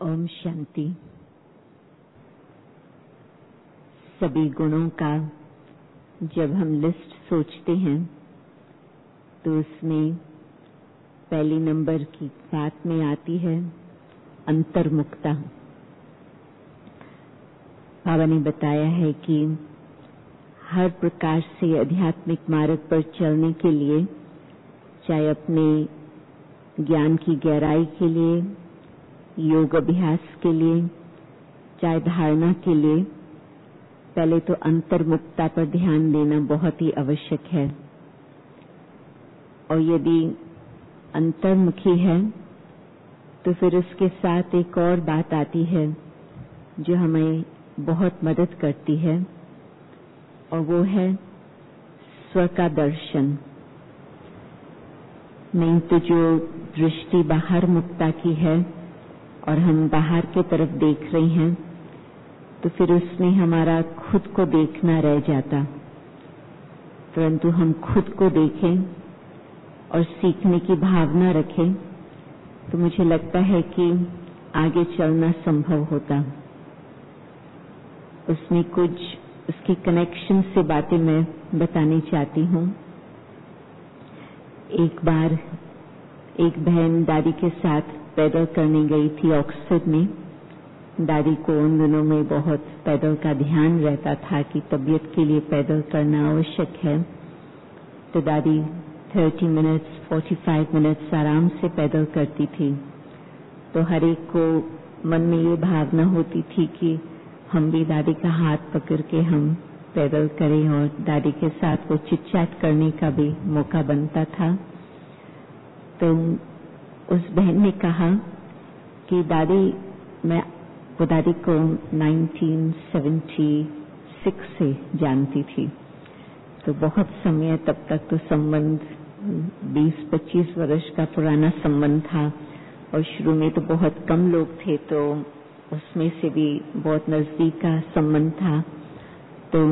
ओम शांति। सभी गुणों का जब हम लिस्ट सोचते हैं तो उसमें पहली नंबर की बात में आती है अंतर्मुखता। बाबा ने बताया है कि हर प्रकार से आध्यात्मिक मार्ग पर चलने के लिए, चाहे अपने ज्ञान की गहराई के लिए, योग अभ्यास के लिए, चाहे धारणा के लिए, पहले तो अंतर्मुखता पर ध्यान देना बहुत ही आवश्यक है। और यदि अंतर्मुखी है तो फिर उसके साथ एक और बात आती है जो हमें बहुत मदद करती है, और वो है स्व का दर्शन। नहीं तो जो दृष्टि बाहर मुक्ता की है और हम बाहर की तरफ देख रहे हैं तो फिर उसमें हमारा खुद को देखना रह जाता। परंतु हम खुद को देखें और सीखने की भावना रखें तो मुझे लगता है कि आगे चलना संभव होता। उसमें कुछ उसकी कनेक्शन से बातें मैं बतानी चाहती हूँ। एक बार एक बहन दादी के साथ पैदल करने गई थी ऑक्सफोर्ड में। दादी को उन दिनों में बहुत पैदल का ध्यान रहता था कि तबीयत के लिए पैदल करना आवश्यक है। तो दादी 30 मिनट्स 45 मिनट्स आराम से पैदल करती थी। तो हर एक को मन में ये भावना होती थी कि हम भी दादी का हाथ पकड़ के हम पैदल करें और दादी के साथ वो चिट चैट करने का भी मौका बनता था। तो उस बहन ने कहा कि दादी, मैं वो दादी को 1976 से जानती थी, तो बहुत समय तब तक तो संबंध 20-25 वर्ष का पुराना संबंध था। और शुरू में तो बहुत कम लोग थे, तो उसमें से भी बहुत नजदीक का संबंध था। तो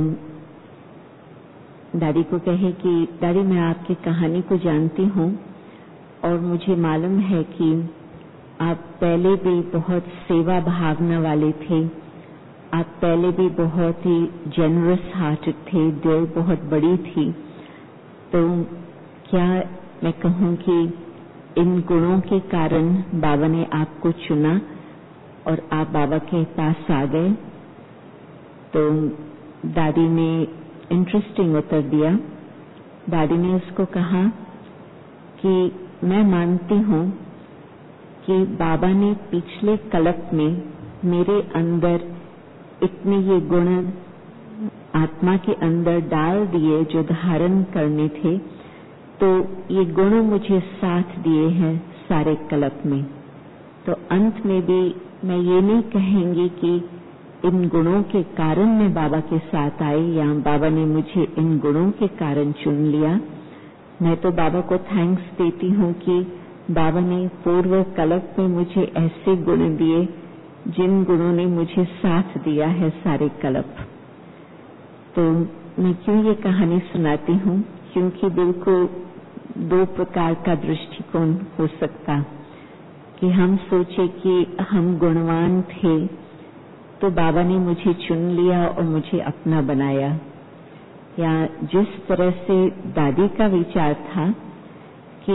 दादी को कहे कि दादी, मैं आपकी कहानी को जानती हूँ और मुझे मालूम है कि आप पहले भी बहुत सेवा भावना वाले थे। आप पहले भी बहुत ही जेनरस हार्टेड थे, दिल बहुत बड़ी थी। तो क्या मैं कहूँ कि इन गुणों के कारण बाबा ने आपको चुना और आप बाबा के पास आ गए? तो दादी ने इंटरेस्टिंग उत्तर दिया। दादी ने उसको कहा कि मैं मानती हूँ कि बाबा ने पिछले कल्प में मेरे अंदर इतने ये गुण आत्मा के अंदर डाल दिए जो धारण करने थे, तो ये गुण मुझे साथ दिए हैं सारे कल्प में। तो अंत में भी मैं ये नहीं कहेंगी कि इन गुणों के कारण मैं बाबा के साथ आई या बाबा ने मुझे इन गुणों के कारण चुन लिया। मैं तो बाबा को थैंक्स देती हूँ कि बाबा ने पूर्व कल्प में मुझे ऐसे गुण दिए जिन गुणों ने मुझे साथ दिया है सारे कल्प। तो मैं क्यों ये कहानी सुनाती हूँ? क्योंकि बिल्कुल दो प्रकार का दृष्टिकोण हो सकता कि हम सोचे कि हम गुणवान थे तो बाबा ने मुझे चुन लिया और मुझे अपना बनाया, या जिस तरह से दादी का विचार था कि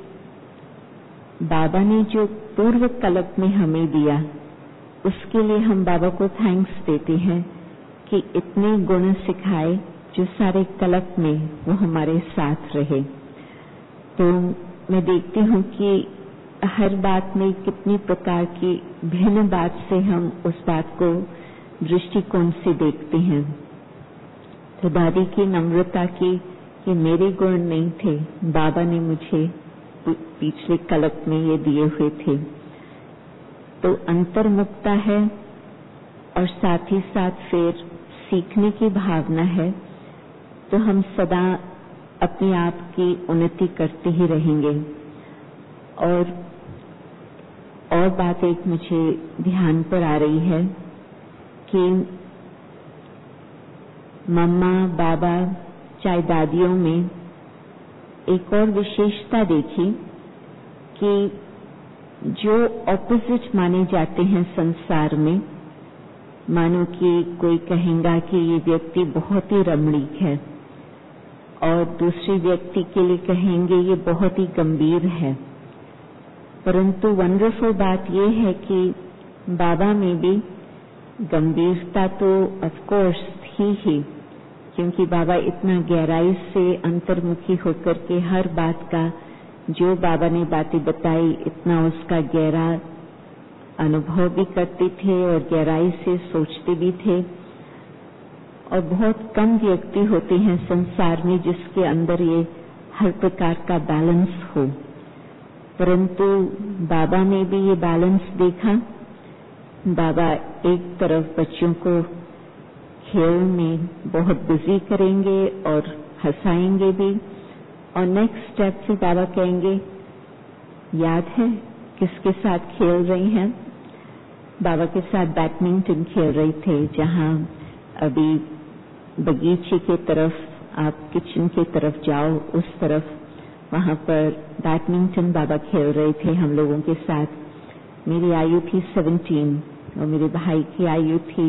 बाबा ने जो पूर्व कल्प में हमें दिया उसके लिए हम बाबा को थैंक्स देते हैं कि इतने गुण सिखाए जो सारे कल्प में वो हमारे साथ रहे। तो मैं देखती हूँ कि हर बात में कितनी प्रकार की भिन्न बात से हम उस बात को दृष्टिकोण से देखते हैं। तो दादी की नम्रता की कि मेरे गुण नहीं थे, बाबा ने मुझे पिछले कल्प में ये दिए हुए थे। तो अंतर्मुखता है और साथ ही साथ फिर सीखने की भावना है, तो हम सदा अपने आप की उन्नति करते ही रहेंगे। और बात एक मुझे ध्यान पर आ रही है कि मम्मा बाबा चाहे दादियों में एक और विशेषता देखी कि जो ऑपोजिट माने जाते हैं संसार में, मानो कि कोई कहेगा कि ये व्यक्ति बहुत ही रमणीक है और दूसरे व्यक्ति के लिए कहेंगे ये बहुत ही गंभीर है। परंतु वंडरफुल बात यह है कि बाबा में भी गंभीरता तो ऑफ कोर्स थी ही, क्योंकि बाबा इतना गहराई से अंतर्मुखी होकर के हर बात का, जो बाबा ने बातें बताई, इतना उसका गहरा अनुभव भी करते थे और गहराई से सोचते भी थे। और बहुत कम व्यक्ति होते हैं संसार में जिसके अंदर ये हर प्रकार का बैलेंस हो, परंतु बाबा ने भी ये बैलेंस देखा। बाबा एक तरफ बच्चों को खेल में बहुत बिजी करेंगे और हंसाएंगे भी, और नेक्स्ट स्टेप से बाबा कहेंगे याद है किसके साथ खेल रही हैं? बाबा के साथ बैडमिंटन खेल रहे थे, जहां अभी बगीचे के तरफ, आप किचन के तरफ जाओ उस तरफ, वहां पर बैडमिंटन बाबा खेल रहे थे हम लोगों के साथ। मेरी आयु थी 17 और मेरे भाई की आयु थी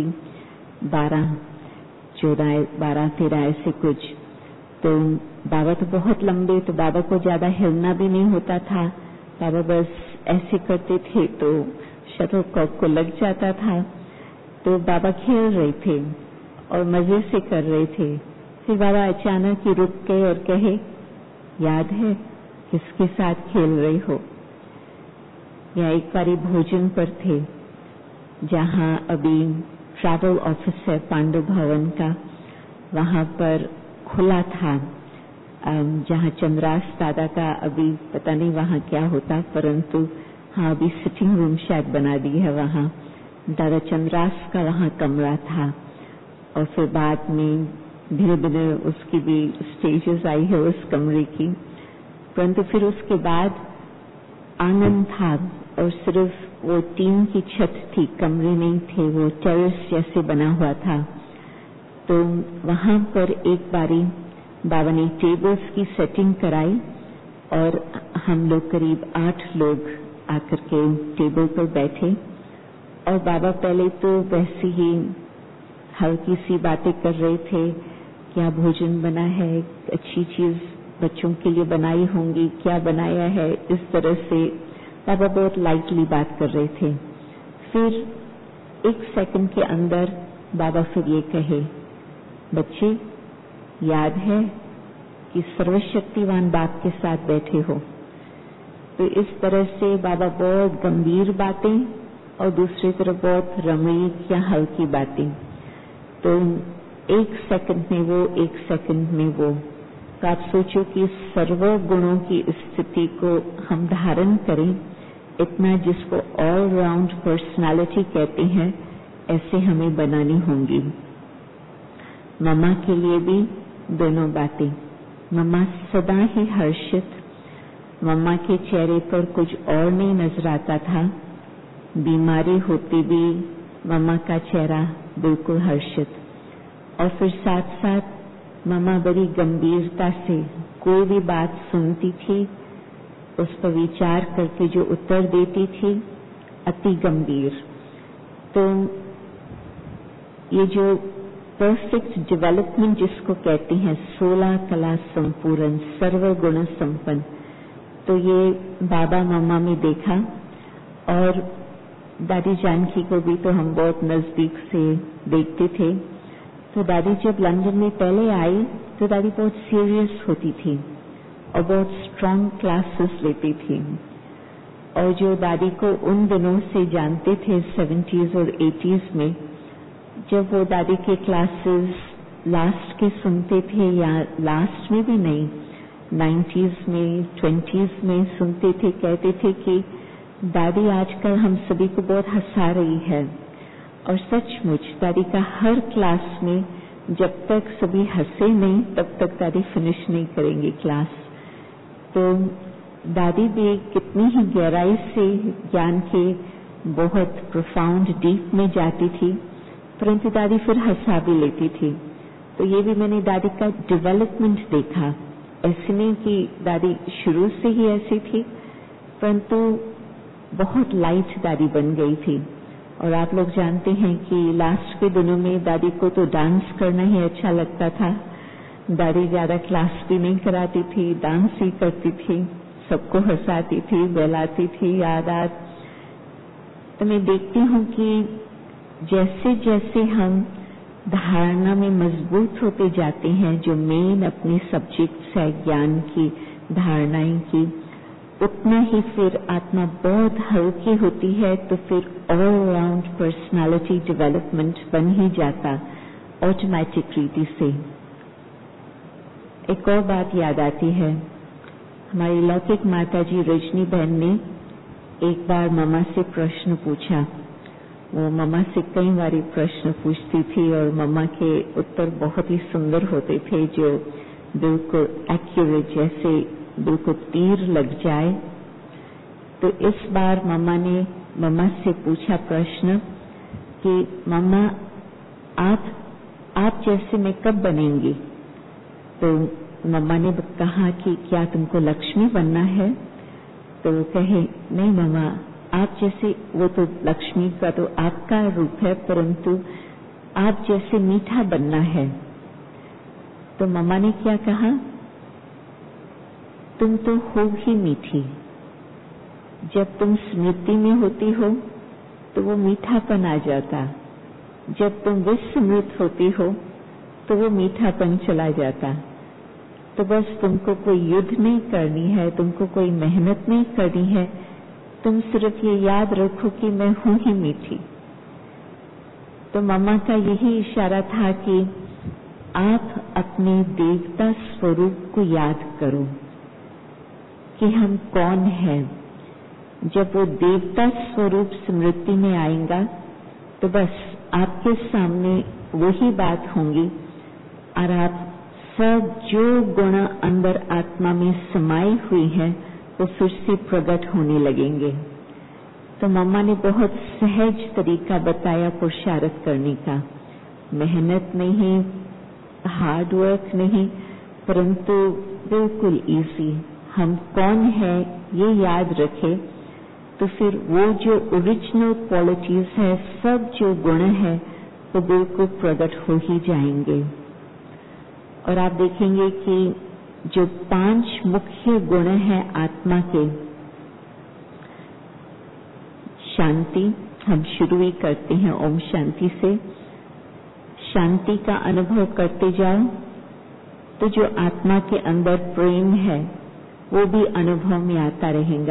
12-13 ऐसे कुछ। तो बाबा तो बहुत लंबे, तो बाबा को ज्यादा हिलना भी नहीं होता था। बाबा बस ऐसे करते थे तो शटलकॉक को लग जाता था। तो बाबा खेल रहे थे और मजे से कर रहे थे। फिर बाबा अचानक ही रुक गए और कहे याद है किसके साथ खेल रहे हो? या एक बारी भोजन पर थे, जहां अभी ट्रैवल ऑफिस है पांडु भवन का, वहां पर खुला था, जहां चंद्रास दादा का अभी पता नहीं वहां क्या होता, परंतु हाँ अभी सिटिंग रूम शायद बना दी है वहां। दादा चंद्रास का वहां कमरा था। और फिर बाद में धीरे धीरे उसकी भी स्टेजेस आई है उस कमरे की। परंतु फिर उसके बाद आंगन था और सिर्फ वो टीन की छत थी, कमरे नहीं थे, वो टेरेस जैसे बना हुआ था। तो वहां पर एक बारी बाबा ने टेबल्स की सेटिंग कराई और हम लोग करीब 8 लोग आकर के टेबल पर बैठे। और बाबा पहले तो वैसे ही हल्की सी बातें कर रहे थे, क्या भोजन बना है, अच्छी चीज बच्चों के लिए बनाई होंगी, क्या बनाया है, इस तरह से बाबा बहुत लाइटली बात कर रहे थे। फिर 1 सेकंड के अंदर बाबा फिर ये कहे, बच्चे याद है कि सर्वशक्तिवान बाप के साथ बैठे हो। तो इस तरह से बाबा बहुत गंभीर बातें और दूसरी तरफ बहुत रमणीक या हल्की बातें। तो 1 सेकंड में वो, 1 सेकंड में वो। तो आप सोचो कि सर्व गुणों की स्थिति को हम धारण करें, इतना जिसको ऑल राउंड पर्सनालिटी कहते हैं, ऐसे हमें बनानी होंगी। मम्मा के लिए भी दोनों बातें। मम्मा सदा ही हर्षित, मम्मा के चेहरे पर कुछ और नहीं नजर आता था। बीमारी होती भी मम्मा का चेहरा बिल्कुल हर्षित। और फिर साथ साथ मम्मा बड़ी गंभीरता से कोई भी बात सुनती थी, उस पर विचार करके जो उत्तर देती थी, अति गंभीर। तो ये जो परफेक्ट डेवलपमेंट जिसको कहते हैं, 16 कला संपूर्ण, सर्व गुण संपन्न, तो ये बाबा मम्मा में देखा। और दादी जानकी को भी तो हम बहुत नजदीक से देखते थे। तो दादी जब लंदन में पहले आई तो दादी बहुत सीरियस होती थी और बहुत स्ट्रांग क्लासेस लेती थी। और जो दादी को उन दिनों से जानते थे 70s और 80s में, जब वो दादी के क्लासेस लास्ट के सुनते थे, या लास्ट में भी नहीं, 90s में 20s में सुनते थे, कहते थे कि दादी आजकल हम सभी को बहुत हंसा रही है। और सचमुच दादी का हर क्लास में जब तक सभी हंसे नहीं तब तक दादी फिनिश नहीं करेंगे क्लास। तो दादी भी कितनी ही गहराई से ज्ञान के बहुत प्रोफाउंड डीप में जाती थी, परंतु दादी फिर हंसा भी लेती थी। तो ये भी मैंने दादी का डेवलपमेंट देखा। ऐसे नहीं कि दादी शुरू से ही ऐसी थी, परंतु बहुत लाइट दादी बन गई थी। और आप लोग जानते हैं कि लास्ट के दिनों में दादी को तो डांस करना ही अच्छा लगता था। दादी ज्यादा क्लास भी नहीं कराती थी, डांस ही करती थी, सबको हंसाती थी, बहलाती थी, याद। तो मैं देखती हूँ कि जैसे जैसे हम धारणा में मजबूत होते जाते हैं, जो मेन अपने सब्जेक्ट्स है ज्ञान की, धारणाएं की, उतना ही फिर आत्मा बहुत हल्की होती है। तो फिर ऑल राउंड पर्सनालिटी डेवलपमेंट बन ही जाता ऑटोमेटिक रीति से। एक और बात याद आती है, हमारी लौकिक माता जी रजनी बहन ने एक बार मम्मा से प्रश्न पूछा। वो मम्मा से कई बार प्रश्न पूछती थी और मम्मा के उत्तर बहुत ही सुंदर होते थे, जो बिल्कुल एक्यूरेट, जैसे बिल्कुल तीर लग जाए। तो इस बार मम्मा से पूछा प्रश्न कि मम्मा आप जैसे मैं कब बनेंगी? तो मम्मा ने कहा कि क्या तुमको लक्ष्मी बनना है? तो वो कहे नहीं मम्मा, आप जैसे, वो तो लक्ष्मी का तो आपका रूप है, परंतु आप जैसे मीठा बनना है। तो मम्मा ने क्या कहा, तुम तो हो ही मीठी। जब तुम स्मृति में होती हो तो वो मीठापन आ जाता, जब तुम विस्मृत होती हो तो वो मीठापन चला जाता। तो बस तुमको कोई युद्ध नहीं करनी है, तुमको कोई मेहनत नहीं करनी है, तुम सिर्फ ये याद रखो कि मैं हूं ही मीठी। तो मम्मा का यही इशारा था कि आप अपने देवता स्वरूप को याद करो कि हम कौन हैं। जब वो देवता स्वरूप स्मृति में आएगा तो बस आपके सामने वही बात होंगी और आप सब जो गुण अंदर आत्मा में समाये हुई है वो फिर से प्रकट होने लगेंगे। तो मम्मा ने बहुत सहज तरीका बताया पुरुषार्थ करने का, मेहनत नहीं, हार्ड वर्क नहीं, परंतु बिल्कुल इजी। हम कौन है ये याद रखें तो फिर वो जो ओरिजिनल क्वालिटीज है, सब जो गुण है वो बिल्कुल प्रकट हो ही जाएंगे। और आप देखेंगे कि जो 5 मुख्य गुण हैं आत्मा के, शांति, हम शुरू ही करते हैं ओम शांति से। शांति का अनुभव करते जाओ तो जो आत्मा के अंदर प्रेम है वो भी अनुभव में आता रहेगा।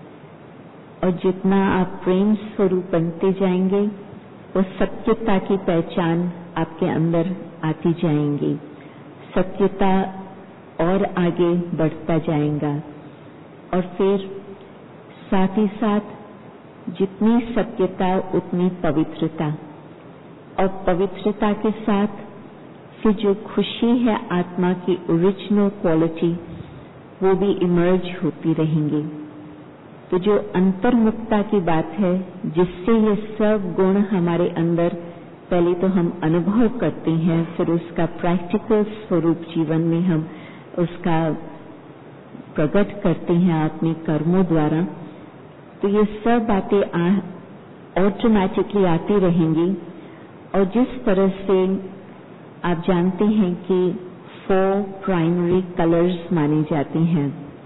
और जितना आप प्रेम स्वरूप बनते जाएंगे वो सत्यता की पहचान आपके अंदर आती जाएंगी, सत्यता और आगे बढ़ता जाएगा। और फिर साथ ही साथ जितनी सत्यता उतनी पवित्रता, और पवित्रता के साथ फिर जो खुशी है आत्मा की ओरिजिनल क्वालिटी वो भी इमर्ज होती रहेंगी। तो जो अंतर्मुखता की बात है, जिससे ये सब गुण हमारे अंदर पहले तो हम अनुभव करते हैं, फिर उसका प्रैक्टिकल स्वरूप जीवन में हम उसका प्रकट करते हैं अपने कर्मों द्वारा। तो ये सब बातें ऑटोमेटिकली आती रहेंगी। और जिस तरह से आप जानते हैं कि 4 प्राइमरी कलर्स माने जाते हैं,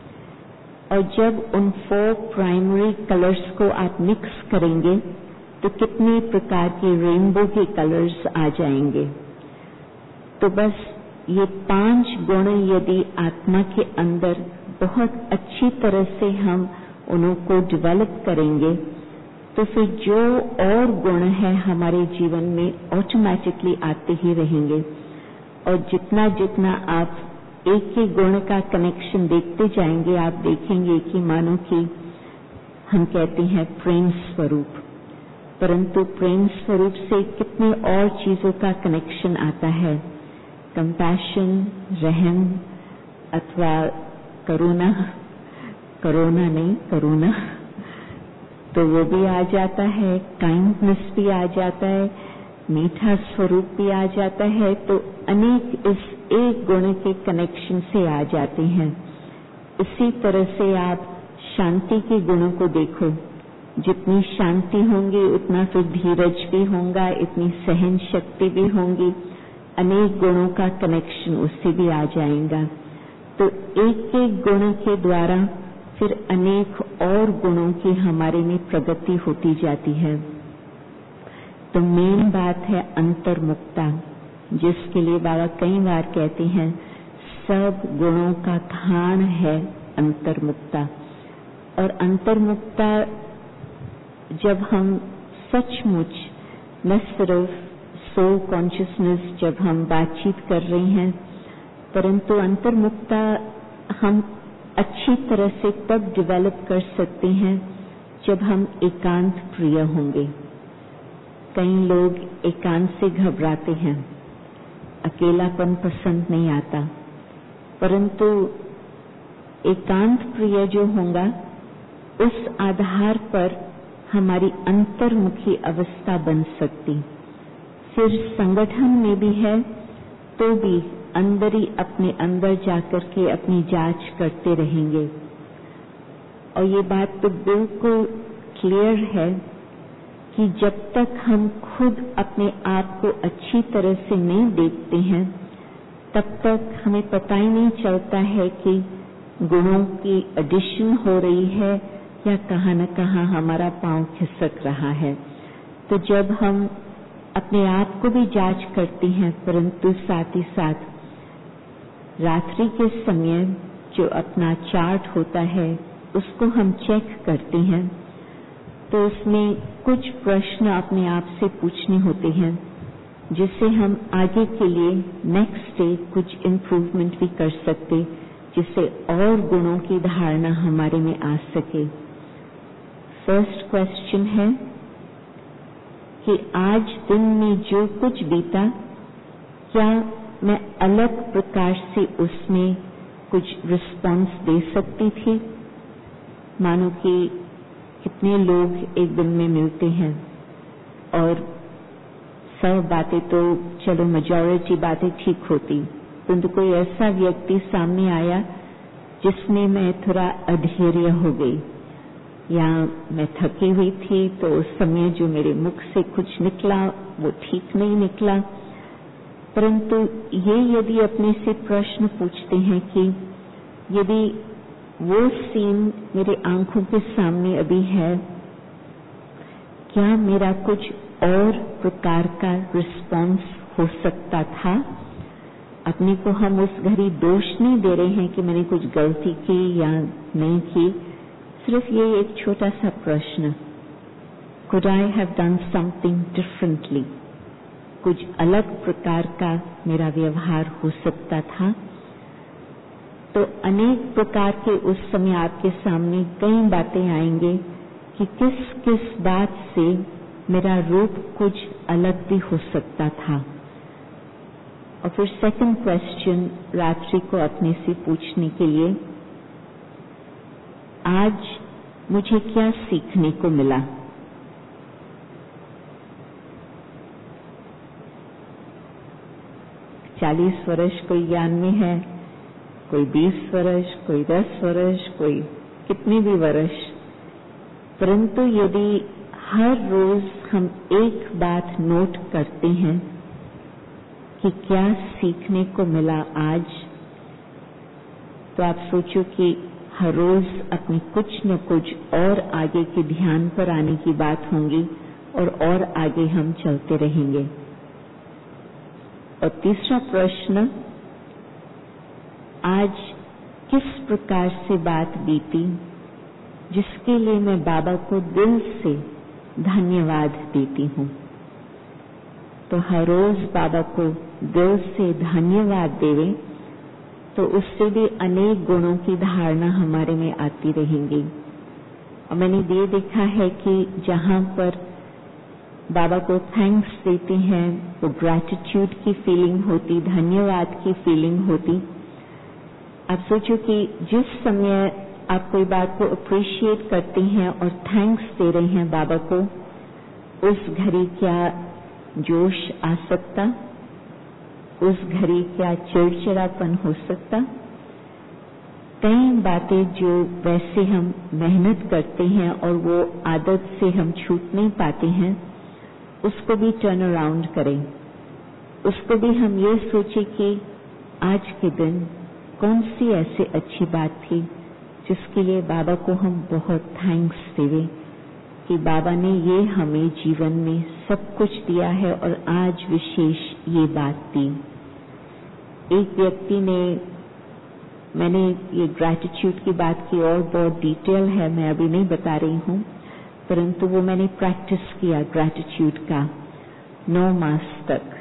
और जब उन 4 प्राइमरी कलर्स को आप मिक्स करेंगे तो कितने प्रकार के रेनबो के कलर्स आ जाएंगे। तो बस ये 5 गुण यदि आत्मा के अंदर बहुत अच्छी तरह से हम उनको डेवलप करेंगे तो फिर जो और गुण है हमारे जीवन में ऑटोमेटिकली आते ही रहेंगे। और जितना जितना आप एक ही गुण का कनेक्शन देखते जाएंगे, आप देखेंगे कि मानो कि हम कहते हैं प्रेम स्वरूप, परंतु प्रेम स्वरूप से कितने और चीजों का कनेक्शन आता है, कंपैशन, रहम, अथवा करुणा नहीं, करुणा, तो वो भी आ जाता है, काइंडनेस भी आ जाता है, मीठा स्वरूप भी आ जाता है। तो अनेक इस एक गुण के कनेक्शन से आ जाते हैं। इसी तरह से आप शांति के गुणों को देखो जितनी शांति होंगी उतना फिर धीरज भी होगा, इतनी सहन शक्ति भी होगी, अनेक गुणों का कनेक्शन उससे भी आ जाएगा। तो एक एक गुण के द्वारा फिर अनेक और गुणों की हमारे में प्रगति होती जाती है। तो मेन बात है अंतर्मुक्ता, जिसके लिए बाबा कई बार कहते हैं सब गुणों का खान है अंतर्मुक्ता। और अंतर्मुक्ता जब हम सचमुच न सिर्फ सोल कॉन्शियसनेस जब हम बातचीत कर रहे हैं, परंतु अंतर्मुक्ता हम अच्छी तरह से तब डेवलप कर सकते हैं जब हम एकांत प्रिय होंगे। कई लोग एकांत से घबराते हैं, अकेलापन पसंद नहीं आता, परंतु एकांत प्रिय जो होगा उस आधार पर हमारी अंतर्मुखी अवस्था बन सकती। फिर संगठन में भी है तो भी अंदर ही अपने अंदर जाकर के अपनी जांच करते रहेंगे। और ये बात तो बिल्कुल क्लियर है कि जब तक हम खुद अपने आप को अच्छी तरह से नहीं देखते हैं, तब तक हमें पता ही नहीं चलता है कि गुणों की एडिशन हो रही है या कहाँ न कहाँ हमारा पांव खिसक रहा है। तो जब हम अपने आप को भी जांच करते हैं, परंतु साथ ही साथ रात्रि के समय जो अपना चार्ट होता है उसको हम चेक करते हैं, तो उसमें कुछ प्रश्न अपने आप से पूछने होते हैं, जिससे हम आगे के लिए नेक्स्ट डे कुछ इम्प्रूवमेंट भी कर सकते, जिससे और गुणों की धारणा हमारे में आ सके। फर्स्ट क्वेश्चन है कि आज दिन में जो कुछ बीता, क्या मैं अलग प्रकार से उसमें कुछ रिस्पॉन्स दे सकती थी? मानो कि कितने लोग एक दिन में मिलते हैं और सब बातें तो चलो मेजॉरिटी बातें ठीक होती, परंतु कोई ऐसा व्यक्ति सामने आया जिसमें मैं थोड़ा अधैर्य हो गई या मैं थकी हुई थी, तो उस समय जो मेरे मुख से कुछ निकला वो ठीक नहीं निकला। परंतु ये यदि अपने से प्रश्न पूछते हैं कि यदि वो सीन मेरे आंखों के सामने अभी है, क्या मेरा कुछ और प्रकार का रिस्पॉन्स हो सकता था? अपने को हम उस घड़ी दोष नहीं दे रहे हैं कि मैंने कुछ गलती की या नहीं की, सिर्फ ये एक छोटा सा प्रश्न, could I have done something differently? कुछ अलग प्रकार का मेरा व्यवहार हो सकता था। तो अनेक प्रकार के उस समय आपके सामने कई बातें आएंगे कि किस किस बात से मेरा रूप कुछ अलग भी हो सकता था। और फिर सेकंड क्वेश्चन रात्रि को अपने से पूछने के लिए, आज मुझे क्या सीखने को मिला? चालीस वर्ष कोई ज्ञान में है, कोई 20 वर्ष, कोई 10 वर्ष, कोई कितने भी वर्ष, परंतु यदि हर रोज हम एक बात नोट करते हैं कि क्या सीखने को मिला आज, तो आप सोचो कि हर रोज अपनी कुछ न कुछ और आगे के ध्यान पर आने की बात होंगी और आगे हम चलते रहेंगे। और तीसरा प्रश्न, आज किस प्रकार से बात बीती जिसके लिए मैं बाबा को दिल से धन्यवाद देती हूँ। तो हर रोज बाबा को दिल से धन्यवाद देवे तो उससे भी अनेक गुणों की धारणा हमारे में आती रहेंगी। और मैंने ये देखा है कि जहाँ पर बाबा को थैंक्स देते हैं, वो ग्रैटिट्यूड की फीलिंग होती, धन्यवाद की फीलिंग होती। आप सोचो कि जिस समय आप कोई बात को अप्रिशिएट करते हैं और थैंक्स दे रहे हैं बाबा को, उस घड़ी क्या जोश आ सकता, उस घड़ी क्या चिड़चिड़ापन हो सकता? कई बातें जो वैसे हम मेहनत करते हैं और वो आदत से हम छूट नहीं पाते हैं, उसको भी टर्न अराउंड करें। उसको भी हम ये सोचें कि आज के दिन कौन सी ऐसी अच्छी बात थी जिसके लिए बाबा को हम बहुत थैंक्स देवें कि बाबा ने ये हमें जीवन में सब कुछ दिया है और आज विशेष ये बात दी। एक व्यक्ति ने, मैंने ये ग्रैटिट्यूड की बात की और बहुत डिटेल है, मैं अभी नहीं बता रही हूँ, परंतु वो मैंने प्रैक्टिस किया ग्रैटिट्यूड का 9 मास तक।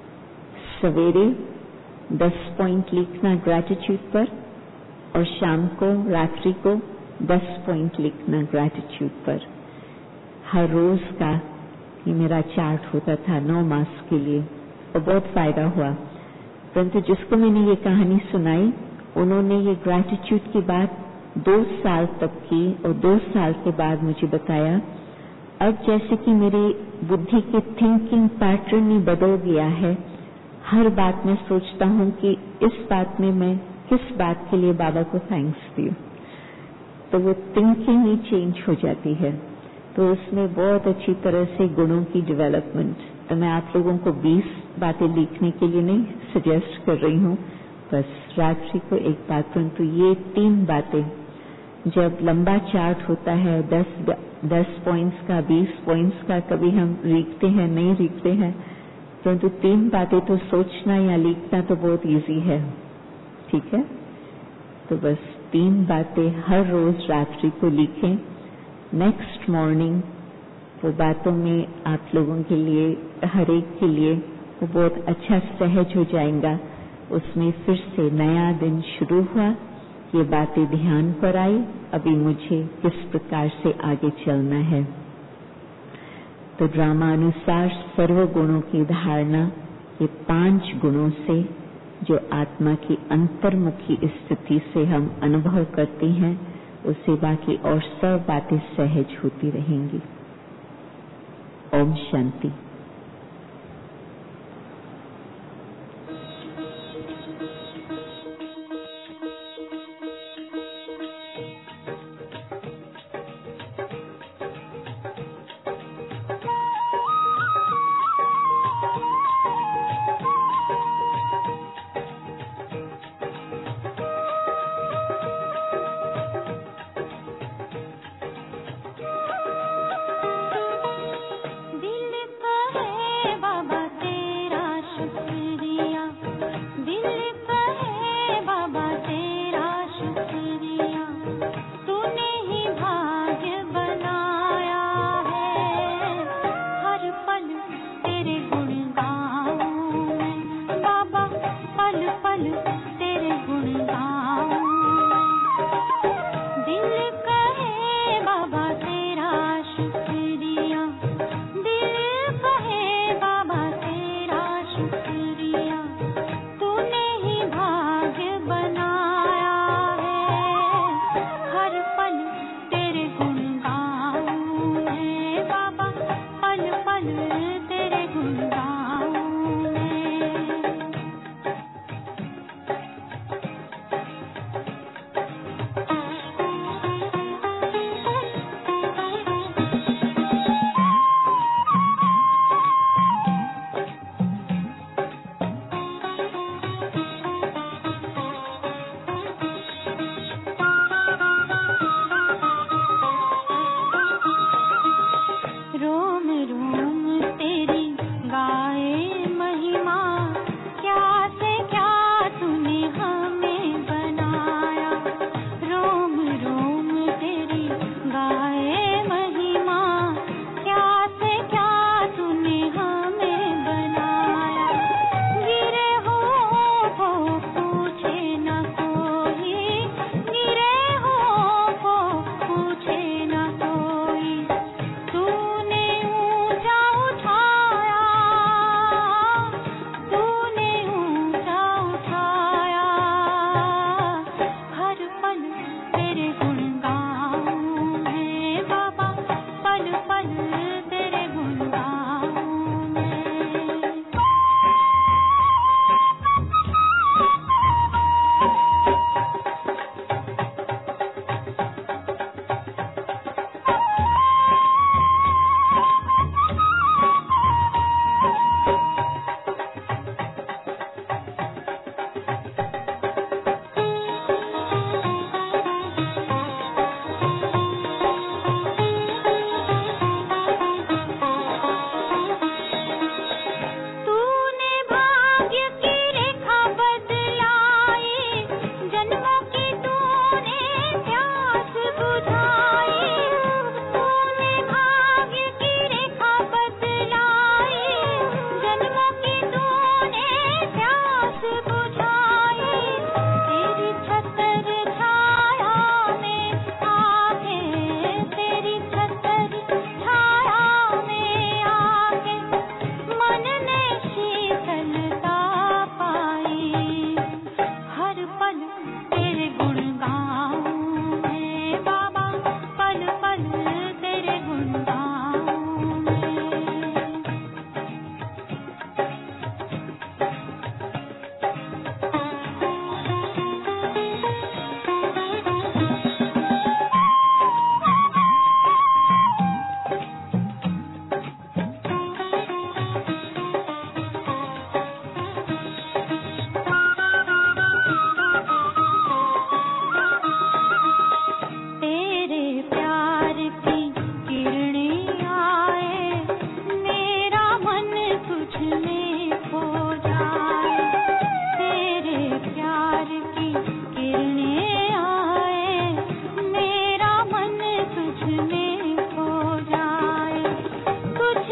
सवेरे 10 पॉइंट लिखना ग्रैटिट्यूड पर और शाम को, रात्रि को 10 पॉइंट लिखना ग्रैटिट्यूड पर। हर रोज का ये मेरा चार्ट होता था 9 मास के लिए और बहुत फायदा हुआ। परंतु जिसको मैंने ये कहानी सुनाई, उन्होंने ये ग्रैटिट्यूड की बात 2 साल तक की और 2 साल के बाद मुझे बताया, अब जैसे कि मेरी बुद्धि के थिंकिंग पैटर्न ही बदल गया है। हर बात में सोचता हूँ कि इस बात में मैं किस बात के लिए बाबा को थैंक्स दूं, तो वो थिंकिंग ही चेंज हो जाती है। तो उसमें बहुत अच्छी तरह से गुणों की डेवलपमेंट। तो मैं आप लोगों को 20 बातें लिखने के लिए नहीं सजेस्ट कर रही हूँ, बस रात्रि को एक बात, परंतु ये 3 बातें जब लंबा चार्ट होता है 10 पॉइंट्स का, 20 पॉइंट्स का, कभी हम लिखते हैं नहीं लिखते हैं, परंतु 3 बातें तो सोचना या लिखना तो बहुत इजी है। ठीक है, तो बस 3 बातें हर रोज रात्रि को लिखें। नेक्स्ट मॉर्निंग वो बातों में आप लोगों के लिए, हर एक के लिए वो बहुत अच्छा सहज हो जाएगा। उसमें फिर से नया दिन शुरू हुआ, ये बातें ध्यान पर आई, अभी मुझे किस प्रकार से आगे चलना है। तो ड्रामा अनुसार सर्व गुणों की धारणा, ये 5 गुणों से जो आत्मा की अंतर्मुखी स्थिति से हम अनुभव करते हैं, उससे बाकी और सब बातें सहज होती रहेंगी। ओम शांति।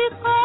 देखो